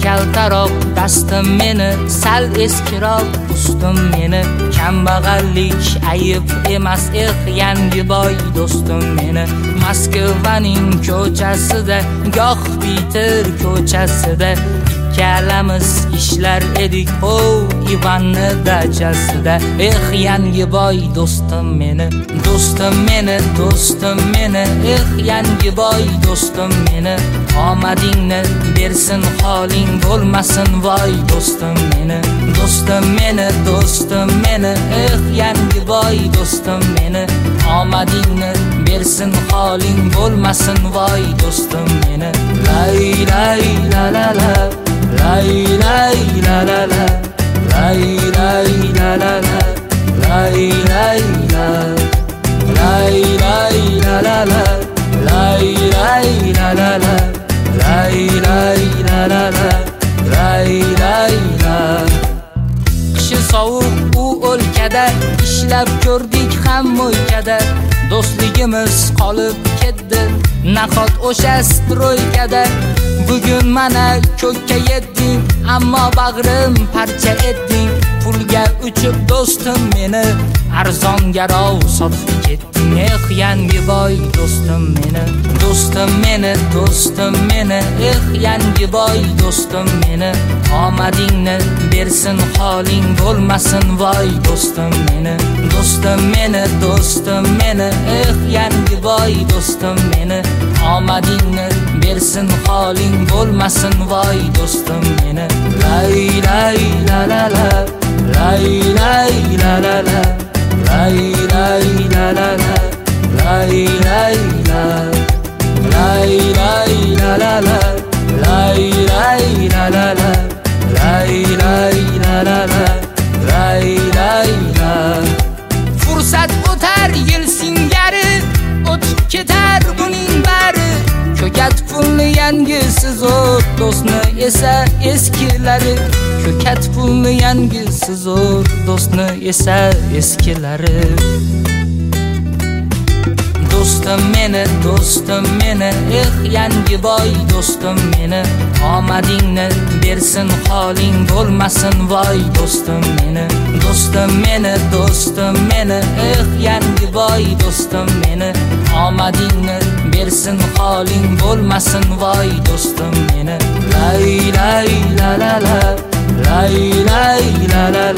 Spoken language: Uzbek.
kaltaroq, dastim meni sal eskiroq, ustim meni kambag'allik ayib emas, yangi boy do'stim meni Moskvaning ko'chasida, goh Piter ko'chasida ikkalamiz ishlar edik, Ivanni dachasida. Yangi boy do'stim meni, do'stim meni, do'stim meni, yangi boy do'stim meni. Omadingni bersin, holing bo'lmasin, voy do'stim meni, do'stim meni, do'stim meni, yangi boy do'stim meni. Omadingni bersin, holing bo'lmasin, voy do'stim meni. Lay lay la la la, lay lay la la la, lay lay la la la, lay lay la, lay lay la la la, lay lay la la la, lay lay la la la, lay lay la. Qishi sovuq u o'lkada, ishlab ko'rdik ham mo'ykada, do'stligimiz qolib ketdi nahot o'sha stroykada. Bugun mana ko'kka yetding, ammo bag'rim parcha etding. Pulga uchib do'stim meni arzongarov sotib ketding. Yangi boy do'stim meni, do'stim meni, do'stim meni, yangi boy do'stim meni. Omadingni bersin, holing bo'lmasin, voy do'stim meni, do'stim meni, do'stim meni, yangi boy do'stim meni. Omadingni bersin, holing bo'lmasin, voy do'stim meni. Lay lay la la la, lay lay la la la, lay lay la la la, lay lay la, lay lay la la la, lay lay la la la, lay lay la la la, lay lay la. Fursat o'tar yil singari, o'tib ketar buning bari. Ko'kat pulni yangisi zo'r, do'stni esa eskilari. Ko'kat pulni yangisi zo'r, do'stni esa eskilari. Do'stim meni, do'stim meni, yangi boy do'stim meni. Omadingni bersin, holing bo'lmasin, voy do'stim meni, do'stim meni, do'stim meni, yangi boy do'stim meni. Omadingni bersin, holing bo'lmasin, voy do'stim meni. Lay lay la la la, lay lay la la